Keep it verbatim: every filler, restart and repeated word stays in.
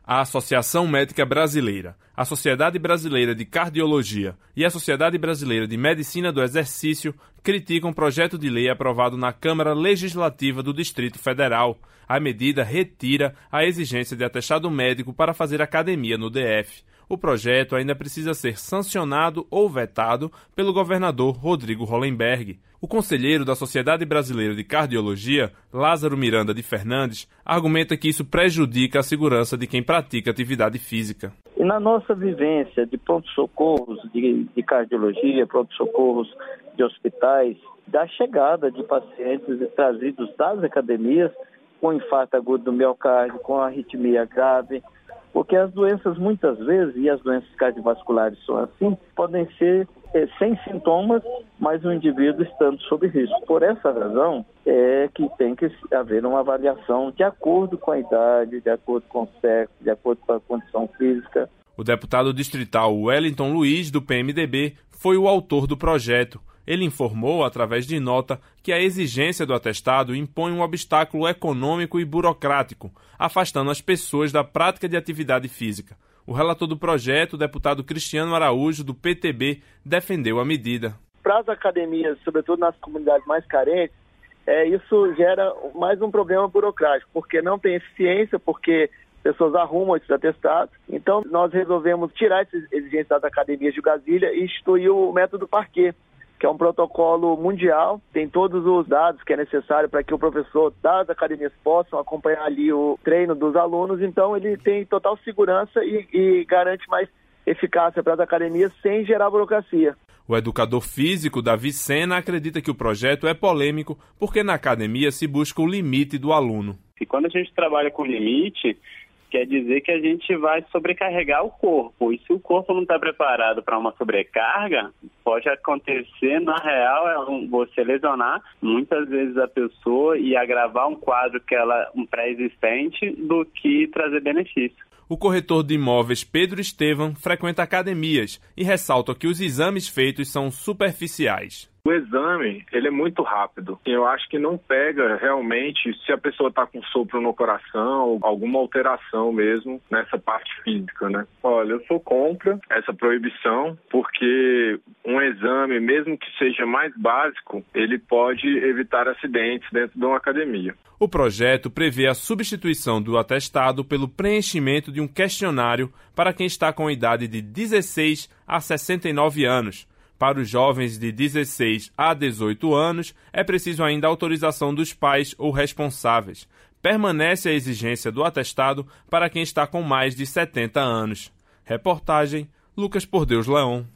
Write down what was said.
A Associação Médica Brasileira, a Sociedade Brasileira de Cardiologia e a Sociedade Brasileira de Medicina do Exercício criticam um projeto de lei aprovado na Câmara Legislativa do Distrito Federal. A medida retira a exigência de atestado médico para fazer academia no D F. O projeto ainda precisa ser sancionado ou vetado pelo governador Rodrigo Hollenberg. O conselheiro da Sociedade Brasileira de Cardiologia, Lázaro Miranda de Fernandes, argumenta que isso prejudica a segurança de quem pratica atividade física. E na nossa vivência de pronto-socorros, de, de cardiologia, pronto-socorros de hospitais, da chegada de pacientes trazidos das academias com infarto agudo do miocárdio, com arritmia grave, porque as doenças muitas vezes, e as doenças cardiovasculares são assim, podem ser é, sem sintomas, mas o indivíduo estando sob risco. Por essa razão é que tem que haver uma avaliação de acordo com a idade, de acordo com o sexo, de acordo com a condição física. O deputado distrital Wellington Luiz, do P M D B, foi o autor do projeto. Ele informou, através de nota, que a exigência do atestado impõe um obstáculo econômico e burocrático, afastando as pessoas da prática de atividade física. O relator do projeto, o deputado Cristiano Araújo, do P T B, defendeu a medida. Para as academias, sobretudo nas comunidades mais carentes, é, isso gera mais um problema burocrático, porque não tem eficiência, porque pessoas arrumam esses atestados. Então, nós resolvemos tirar essas exigências das academias de Brasília e instituir o método Parquet, que é um protocolo mundial, tem todos os dados que é necessário para que o professor das academias possam acompanhar ali o treino dos alunos, então ele tem total segurança e, e garante mais eficácia para as academias sem gerar burocracia. O educador físico Davi Sena acredita que o projeto é polêmico porque na academia se busca o limite do aluno. E quando a gente trabalha com limite, quer dizer que a gente vai sobrecarregar o corpo. E se o corpo não está preparado para uma sobrecarga, pode acontecer, na real, é você lesionar muitas vezes a pessoa e agravar um quadro que ela um pré-existente do que trazer benefício. O corretor de imóveis Pedro Estevam frequenta academias e ressalta que os exames feitos são superficiais. O exame, ele é muito rápido. Eu acho que não pega realmente se a pessoa está com sopro no coração, alguma alteração mesmo nessa parte física, né? Olha, eu sou contra essa proibição, porque um exame, mesmo que seja mais básico, ele pode evitar acidentes dentro de uma academia. O projeto prevê a substituição do atestado pelo preenchimento de um questionário para quem está com idade de dezesseis a sessenta e nove anos. Para os jovens de dezesseis a dezoito anos, é preciso ainda a autorização dos pais ou responsáveis. Permanece a exigência do atestado para quem está com mais de setenta anos. Reportagem Lucas Por Deus Leão.